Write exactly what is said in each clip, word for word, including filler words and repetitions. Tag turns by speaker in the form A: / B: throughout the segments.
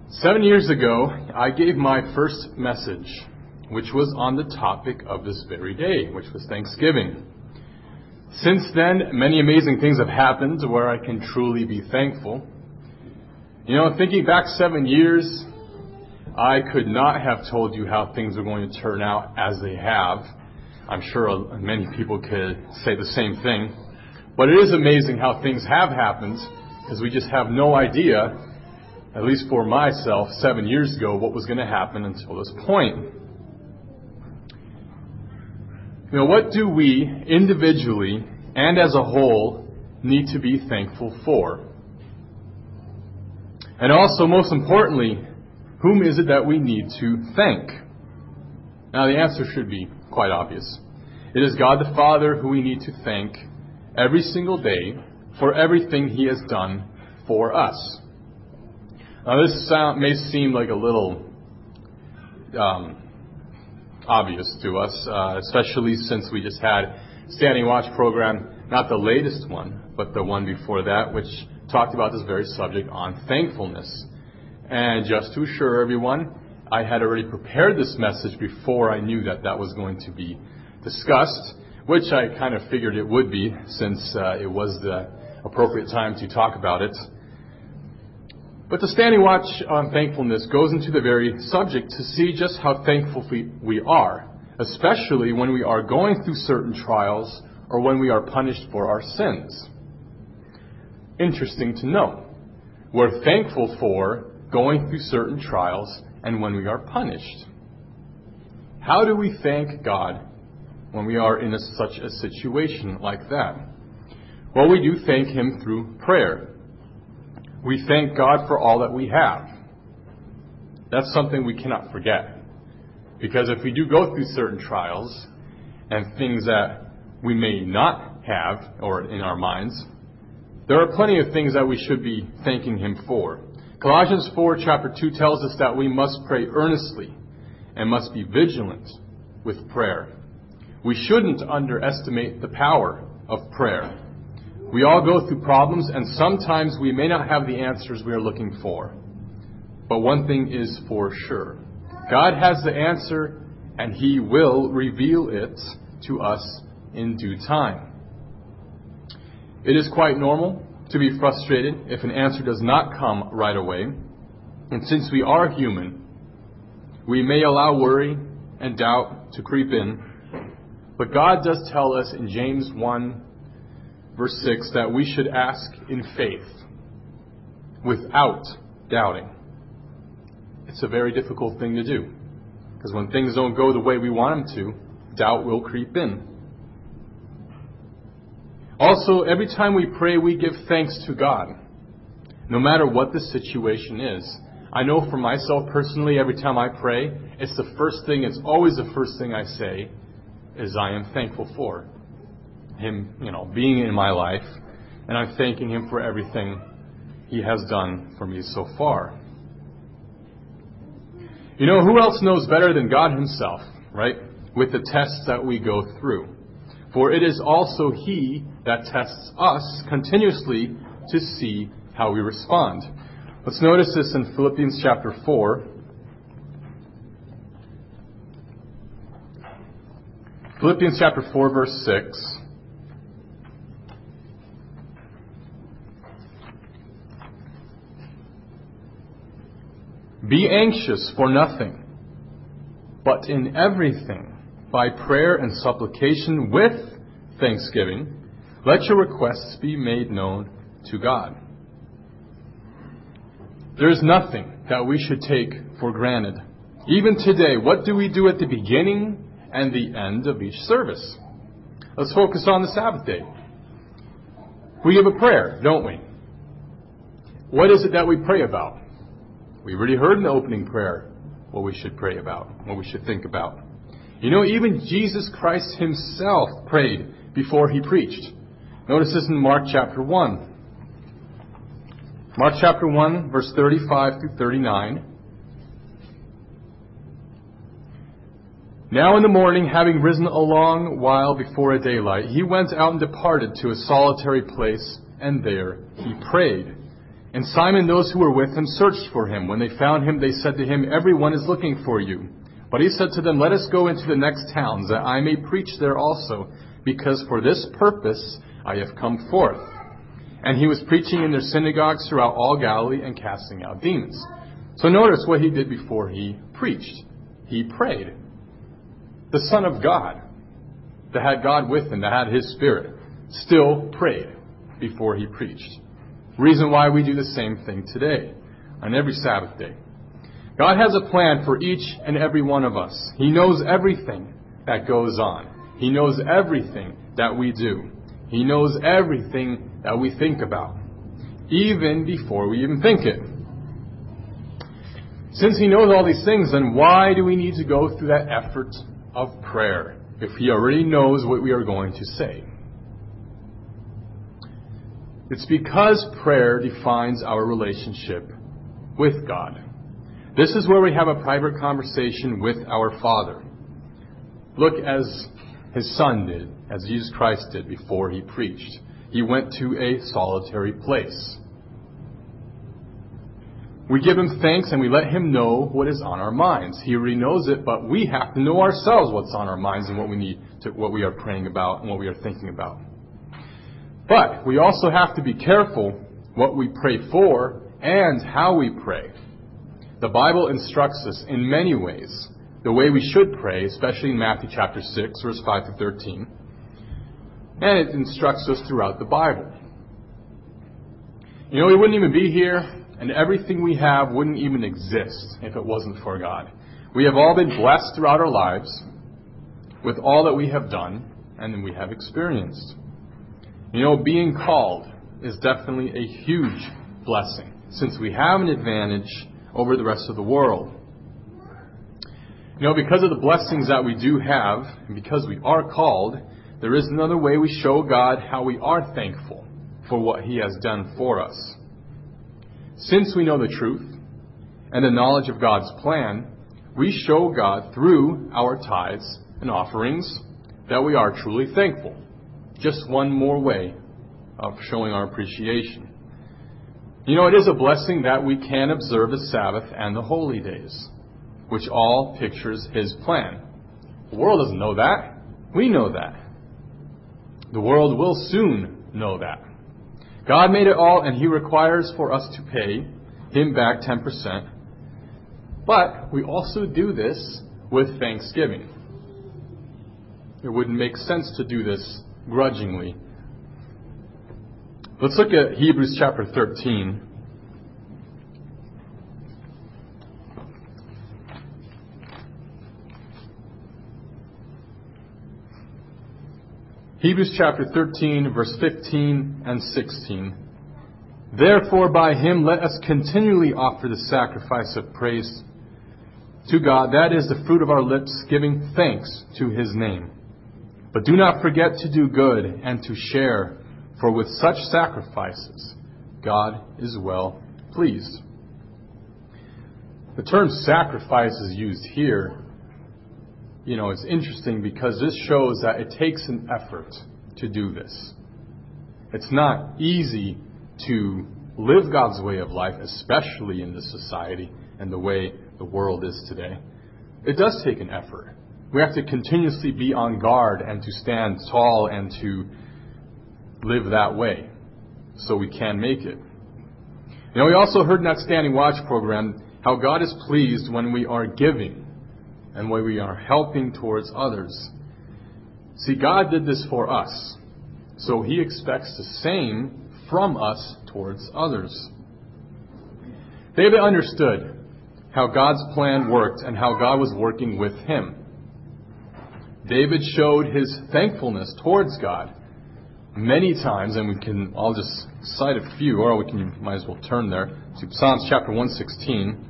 A: Seven years ago, I gave my first message, which was on the topic of this very day, which was Thanksgiving. Since then, many amazing things have happened where I can truly be thankful. You know, thinking back seven years, I could not have told you how things are going to turn out as they have. I'm sure many people could say the same thing. But it is amazing how things have happened, because we just have no idea, at least for myself, seven years ago, what was going to happen until this point. You know, what do we individually and as a whole need to be thankful for? And also, most importantly, whom is it that we need to thank? Now, the answer should be quite obvious. It is God the Father who we need to thank every single day for everything He has done for us. Now, this sound may seem like a little um, obvious to us, uh, especially since we just had Standing Watch program, not the latest one, but the one before that, which talked about this very subject on thankfulness. And just to assure everyone, I had already prepared this message before I knew that that was going to be discussed, which I kind of figured it would be, since uh, it was the appropriate time to talk about it. But the Standing Watch on thankfulness goes into the very subject to see just how thankful we, we are, especially when we are going through certain trials or when we are punished for our sins. Interesting to know. We're thankful for going through certain trials and when we are punished. How do we thank God when we are in a, such a situation like that? Well, we do thank Him through prayer. We thank God for all that we have. That's something we cannot forget. Because if we do go through certain trials and things that we may not have or in our minds, there are plenty of things that we should be thanking Him for. Colossians four, chapter two tells us that we must pray earnestly and must be vigilant with prayer. We shouldn't underestimate the power of prayer. We all go through problems, and sometimes we may not have the answers we are looking for. But one thing is for sure. God has the answer, and He will reveal it to us in due time. It is quite normal to be frustrated if an answer does not come right away. And since we are human, we may allow worry and doubt to creep in. But God does tell us in James one, verse six, that we should ask in faith, without doubting. It's a very difficult thing to do, because when things don't go the way we want them to, doubt will creep in. Also, every time we pray, we give thanks to God, no matter what the situation is. I know for myself personally, every time I pray, it's the first thing, it's always the first thing I say, is I am thankful for Him, you know, being in my life, and I'm thanking Him for everything He has done for me so far. You know, who else knows better than God Himself, right? With the tests that we go through. For it is also He that tests us continuously to see how we respond. Let's notice this in Philippians chapter four. Philippians chapter four, verse six. Be anxious for nothing, but in everything, by prayer and supplication with thanksgiving, let your requests be made known to God. There is nothing that we should take for granted. Even today, what do we do at the beginning and the end of each service? Let's focus on the Sabbath day. We give a prayer, don't we? What is it that we pray about? We already heard in the opening prayer what we should pray about, what we should think about. You know, even Jesus Christ Himself prayed before He preached. Notice this in Mark chapter one. Mark chapter one, verse thirty-five through thirty-nine. Now in the morning, having risen a long while before daylight, He went out and departed to a solitary place, and there He prayed. And Simon, those who were with him, searched for him. When they found him, they said to him, "Everyone is looking for you." But he said to them, "Let us go into the next towns, that I may preach there also, because for this purpose I have come forth." And he was preaching in their synagogues throughout all Galilee and casting out demons. So notice what he did before he preached. He prayed. The Son of God, that had God with him, that had his Spirit, still prayed before he preached. Reason why we do the same thing today, on every Sabbath day. God has a plan for each and every one of us. He knows everything that goes on. He knows everything that we do. He knows everything that we think about, even before we even think it. Since He knows all these things, then why do we need to go through that effort of prayer if He already knows what we are going to say? It's because prayer defines our relationship with God. This is where we have a private conversation with our Father. Look, as His Son did, as Jesus Christ did before He preached. He went to a solitary place. We give Him thanks and we let Him know what is on our minds. He already knows it, but we have to know ourselves what's on our minds and what we need to, what we are praying about and what we are thinking about. But we also have to be careful what we pray for and how we pray. The Bible instructs us in many ways the way we should pray, especially in Matthew chapter six, verse five to thirteen. And it instructs us throughout the Bible. You know, we wouldn't even be here, and everything we have wouldn't even exist if it wasn't for God. We have all been blessed throughout our lives with all that we have done and we have experienced. You know, being called is definitely a huge blessing, since we have an advantage over the rest of the world. You know, because of the blessings that we do have, and because we are called, there is another way we show God how we are thankful for what He has done for us. Since we know the truth and the knowledge of God's plan, we show God through our tithes and offerings that we are truly thankful. Just one more way of showing our appreciation. You know, it is a blessing that we can observe the Sabbath and the holy days, which all pictures His plan. The world doesn't know that. We know that. The world will soon know that. God made it all, and He requires for us to pay Him back ten percent. But we also do this with thanksgiving. It wouldn't make sense to do this grudgingly. Let's look at Hebrews chapter thirteen. Hebrews chapter thirteen, verse fifteen and sixteen. Therefore by Him let us continually offer the sacrifice of praise to God, that is the fruit of our lips, giving thanks to His name. But do not forget to do good and to share, for with such sacrifices God is well pleased. The term sacrifice is used here. You know, it's interesting because this shows that it takes an effort to do this. It's not easy to live God's way of life, especially in this society and the way the world is today. It does take an effort. We have to continuously be on guard and to stand tall and to live that way so we can make it. You know, we also heard in that Standing Watch program how God is pleased when we are giving and when we are helping towards others. See, God did this for us, so He expects the same from us towards others. David understood how God's plan worked and how God was working with him. David showed his thankfulness towards God many times, and we can, I'll just cite a few, or we can might as well turn there to Psalms chapter one sixteen.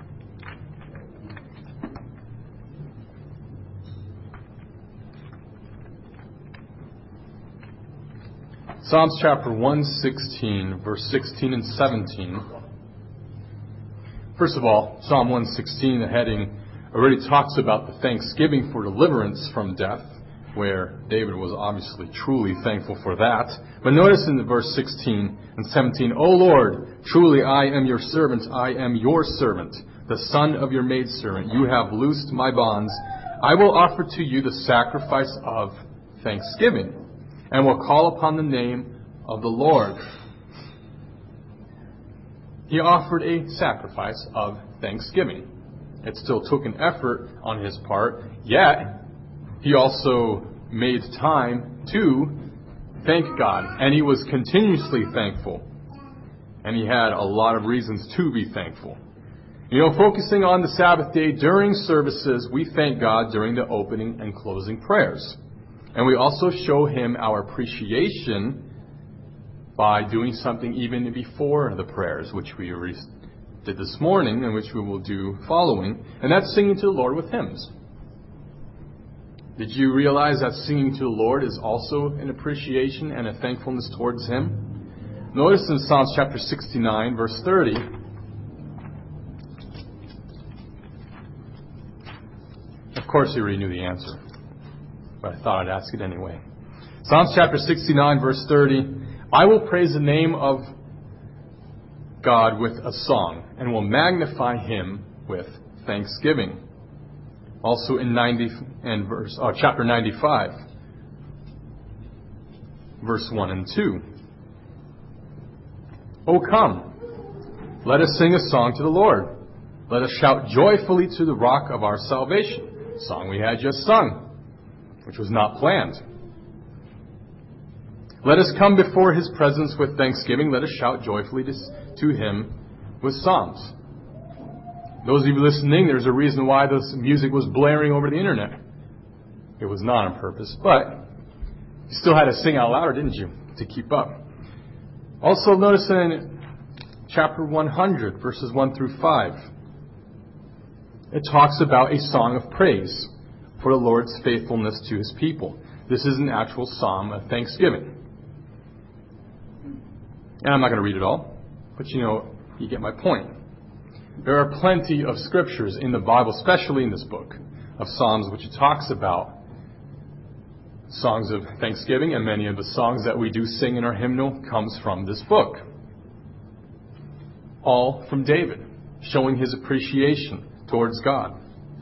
A: Psalms chapter one sixteen, verse sixteen and seventeen. First of all, Psalm one sixteen, the heading, already talks about the thanksgiving for deliverance from death. where David was obviously truly thankful for that. But notice in the verse sixteen and seventeen, O Lord, truly I am your servant, I am your servant, the son of your maidservant. You have loosed my bonds. I will offer to you the sacrifice of thanksgiving, and will call upon the name of the Lord. He offered a sacrifice of thanksgiving. It still took an effort on his part, yet he also made time to thank God, and he was continuously thankful. And he had a lot of reasons to be thankful. You know, focusing on the Sabbath day during services, we thank God during the opening and closing prayers. And we also show Him our appreciation by doing something even before the prayers, which we did this morning and which we will do following. And that's singing to the Lord with hymns. Did you realize that singing to the Lord is also an appreciation and a thankfulness towards Him? Notice in Psalms chapter sixty-nine, verse thirty. Of course you already knew the answer, but I thought I'd ask it anyway. Psalms chapter sixty-nine, verse thirty. I will praise the name of God with a song, and will magnify Him with thanksgiving. Also in ninety and verse, oh, chapter ninety-five, verse one and two. O come, let us sing a song to the Lord. Let us shout joyfully to the rock of our salvation. A song we had just sung, which was not planned. Let us come before His presence with thanksgiving. Let us shout joyfully to Him with psalms. Those of you listening, there's a reason why this music was blaring over the internet. It was not on purpose, but you still had to sing out louder, didn't you, to keep up. Also notice in chapter one hundred, verses one through five, it talks about a song of praise for the Lord's faithfulness to His people. This is an actual psalm of thanksgiving. And I'm not going to read it all, but you know, you get my point. There are plenty of scriptures in the Bible, especially in this book of Psalms, which it talks about songs of thanksgiving, and many of the songs that we do sing in our hymnal comes from this book. All from David, showing his appreciation towards God.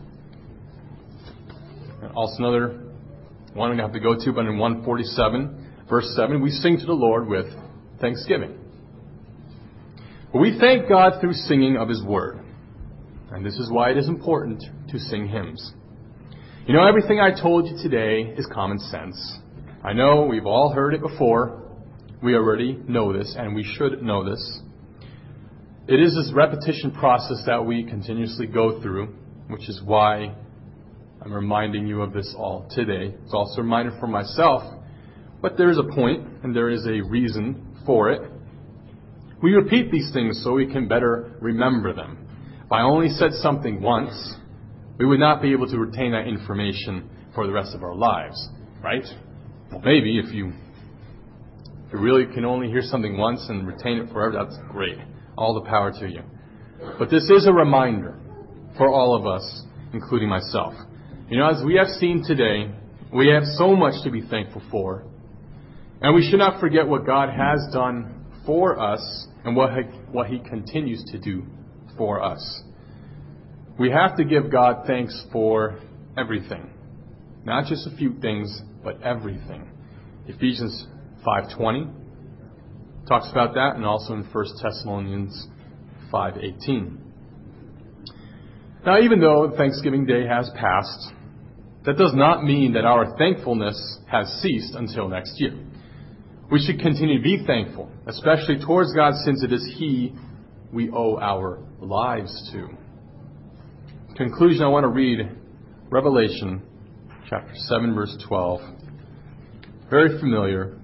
A: And also another one we have to go to, but in one forty-seven, verse seven, we sing to the Lord with thanksgiving. But we thank God through singing of His Word. And this is why it is important to sing hymns. You know, everything I told you today is common sense. I know we've all heard it before. We already know this, and we should know this. It is this repetition process that we continuously go through, which is why I'm reminding you of this all today. It's also a reminder for myself. But there is a point, and there is a reason for it. We repeat these things so we can better remember them. If I only said something once, we would not be able to retain that information for the rest of our lives, right? Well, maybe if you, if you really can only hear something once and retain it forever, that's great. All the power to you. But this is a reminder for all of us, including myself. You know, as we have seen today, we have so much to be thankful for. And we should not forget what God has done for us and what he, what He continues to do for us. We have to give God thanks for everything. Not just a few things, but everything. Ephesians five twenty talks about that, and also in First Thessalonians five eighteen. Now, even though Thanksgiving Day has passed, that does not mean that our thankfulness has ceased until next year. We should continue to be thankful, especially towards God, since it is He we owe our lives to. In conclusion, I want to read Revelation chapter seven, verse twelve. Very familiar.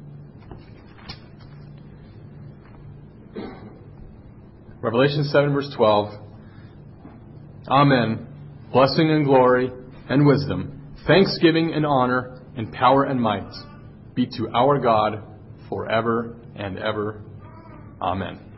A: Revelation seven, verse twelve. Amen. Blessing and glory and wisdom, thanksgiving and honor and power and might be to our God forever and ever. Amen.